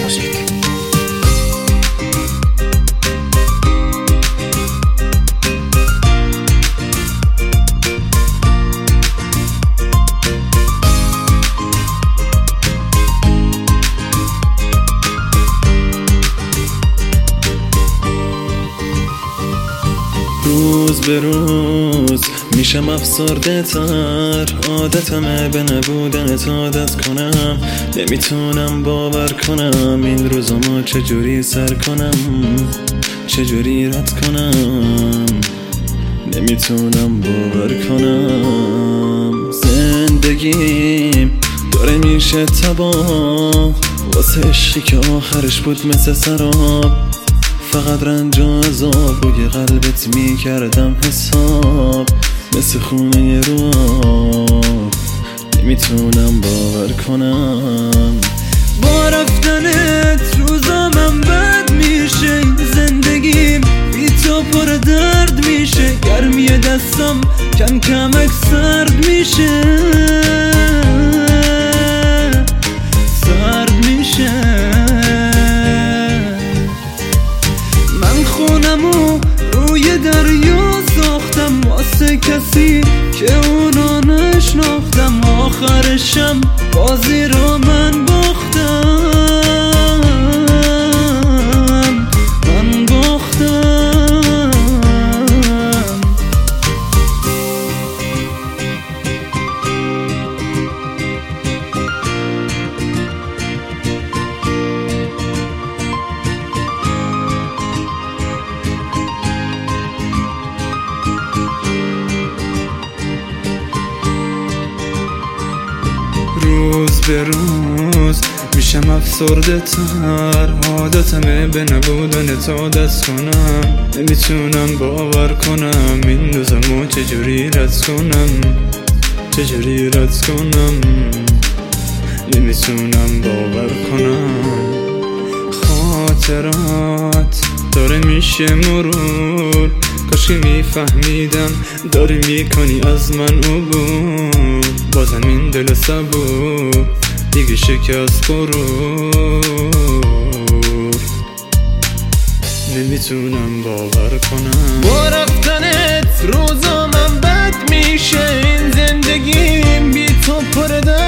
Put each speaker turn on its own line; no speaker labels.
روز به روز میشم افسرده تر، عادتمه به نبودنت عادت کنم. نمیتونم باور کنم این روزامو چجوری سر کنم، چجوری رد کنم. نمیتونم باور کنم زندگیم داره میشه تباه واسه عشقی که آخرش بود مثل سراب. فقط رنج و عذاب روی قلبت میکردم حساب، مثل خونه رو نمیتونم باور کنم.
با رفتنت روزامم بد میشه، زندگیم بی تو پر درد میشه. گرمی دستم کم کمک سرد میشه، سرد میشه. من خونمو روی دریا ساختم واسه کسی که اونا نشناختم. آخرشم بازی رو من باختم، من باختم. روز به روز میشم افسرده تر، عادتمه به نبودنت عادت کنم. نمیتونم باور کنم این روزمو چجوری رد کنم، چجوری رد کنم. نمیتونم باور کنم خاطرات داره میشه مرور. کاشکی میفهمیدم داری میکنی از من عبور. بازم این دل صبور دیگه شکست غرور. نمیتونم باور کنم
با رفتنت روزامم بد میشه، این زندگیم بی تو پر